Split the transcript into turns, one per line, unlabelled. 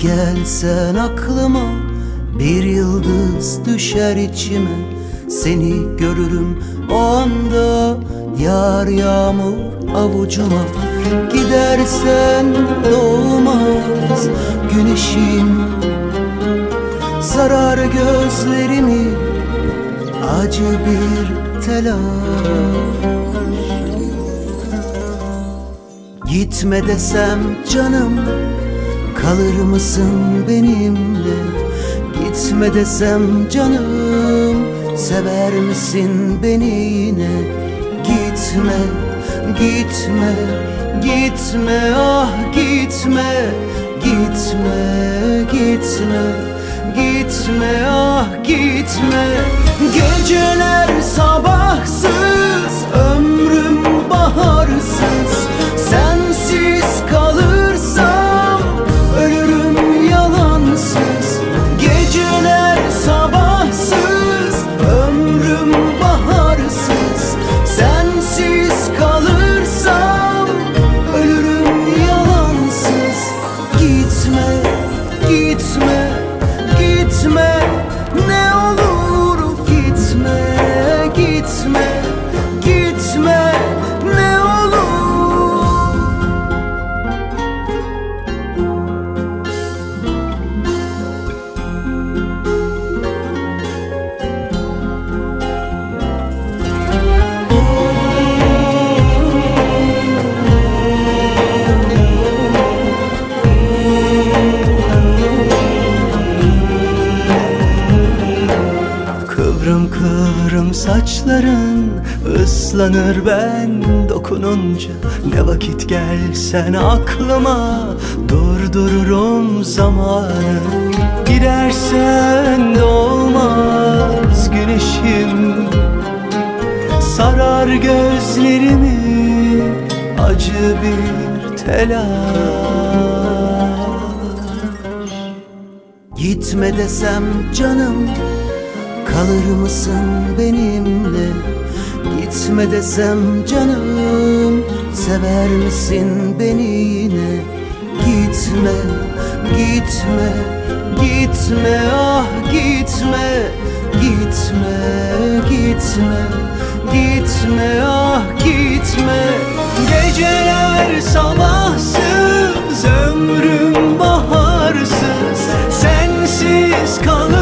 gelsen aklıma, bir yıldız düşer içime. Seni görürüm o anda, yağar yağmur avucuma. Gidersen doğmaz güneşim, sarar gözlerimi acı bir telaş. Gitme desem canım, kalır mısın benimle? Gitme desem canım, sever misin beni yine? Gitme, gitme, gitme, ah gitme. Gitme, gitme, gitme, ah gitme. Geceler sabahsız, ömrüm baharsız. Sensiz kalırsam ölürüm yalansız. Geceler sabahsız, ömrüm baharsız. Sensiz kalırsam ölürüm yalansız. Gitme, gitme, gitme, ne olur gitme, gitme, gitme, ne olur. Kıvrım kıvrım saçların ıslanır ben dokununca. Ne vakit gelsen aklıma, durdururum zamanı. Gidersen de olmaz güneşim, sarar gözlerimi acı bir telaş. Gitme desem canım, kalır mısın benimle? Gitme desem canım, sever misin beni yine? Gitme, gitme, gitme, ah gitme. Gitme, gitme, gitme, ah gitme. Geceler sabahsız, ömrüm baharsız. Sensiz kalır